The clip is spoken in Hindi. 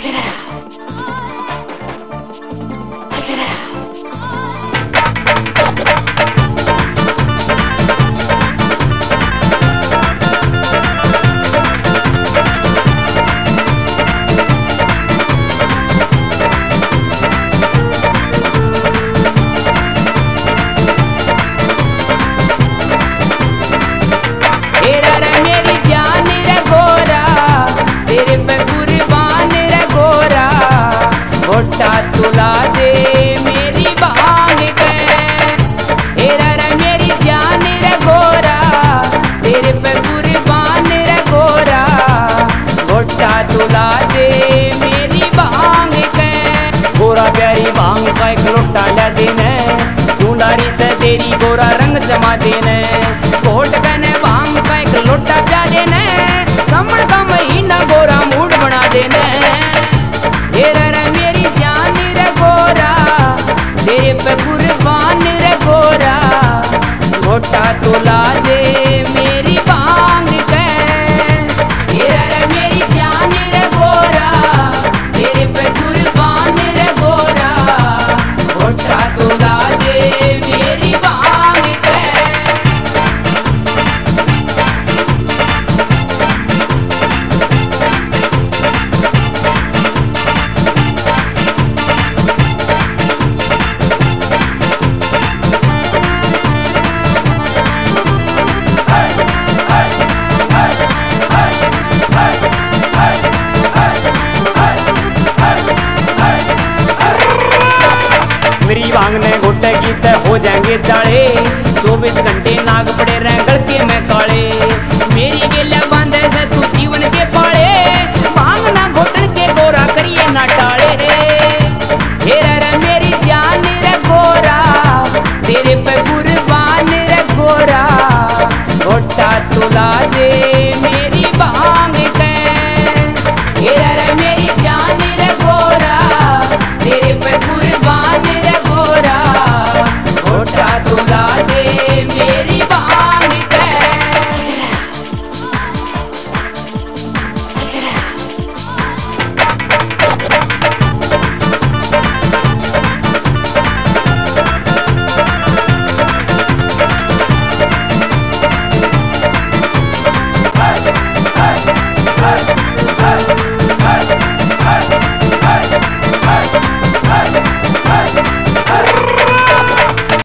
तुला दे मेरी बांग के, हेरा रे मेरी जान रे गोरा, तेरे पे कुर्बान रे गोरा, घोटा तुला दे मेरी बांग के। गोरा प्यारी बांग का एक लोटा ला देने, ढूंढारी से तेरी गोरा रंग जमा देने, घोट कने बांग का एक लोटा प्या देने, समण का महीना गोरा मूड बना देने। हेरा रे मेरी जान रे गोरा, तेरे पे कुर्बान रे गोरा, घोटा तुला दे मेरी बांग के। हेरा रे मेरी जान रे गोरा, तेरे पे कुर्बान रे गोरा, घोटा तुला दे मेरी बांग के। मेरी बांग ने घोटे की तय हो जाएंगे चाड़े, 24 घंटे नाग पड़े रहें